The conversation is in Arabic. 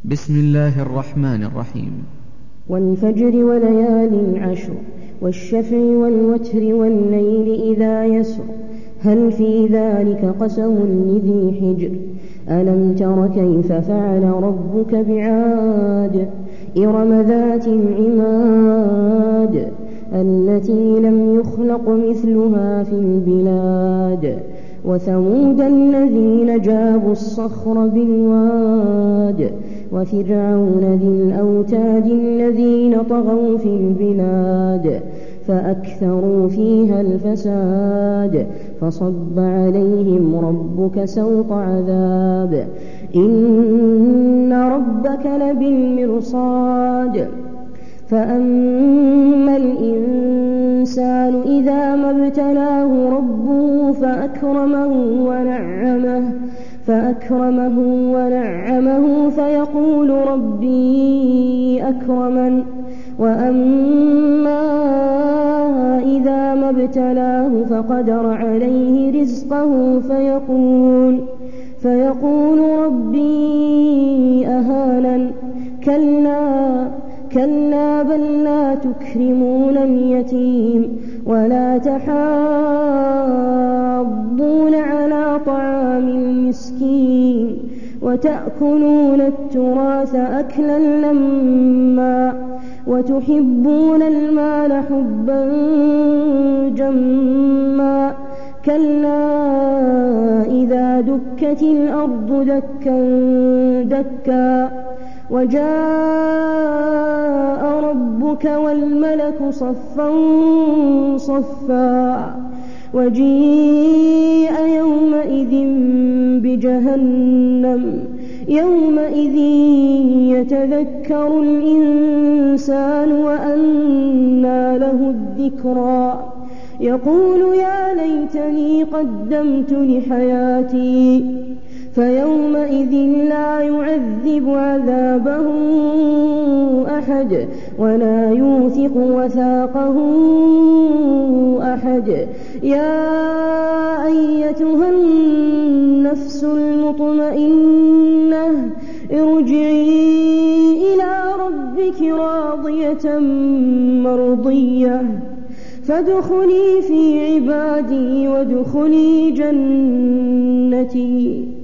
بسم الله الرحمن الرحيم. والفجر وليال عشر والشفع والوتر والليل إذا يسر هل في ذلك قسم لذي حجر ألم تر كيف فعل ربك بعاد إرم ذات العماد التي لم يخلق مثلها في البلاد وثمود الذين جابوا الصخر بالواد وفرعون ذي الأوتاد الذين طغوا في البلاد فأكثروا فيها الفساد فصب عليهم ربك سوط عذاب إن ربك لبالمرصاد فأما الإنسان إذا ما ابتلاه ربه فأكرمه ونعمه فيقول ربي أكرمن وأما إذا ما ابتلاه فقدر عليه رزقه فيقول ربي أهانن كلا بل لا تكرمون اليتيم ولا تحاضون على طعام المسكين وتأكلون التراث أكلا لما وتحبون المال حبا جما كلا إذا دكت الأرض دكا دكا وجاء ربك والملك صفا صفا وجيء يومئذ بجهنم يومئذ يتذكر الإنسان وأنى له الذكرى يقول يا ليتني قدمت لحياتي فيومئذ لا يعذب عذابه أحد ولا يوثق وثاقه أحد يا أيتها النفس المطمئنة ارجعي إلى ربك راضية مرضية فادخلي في عبادي وادخلي جنتي.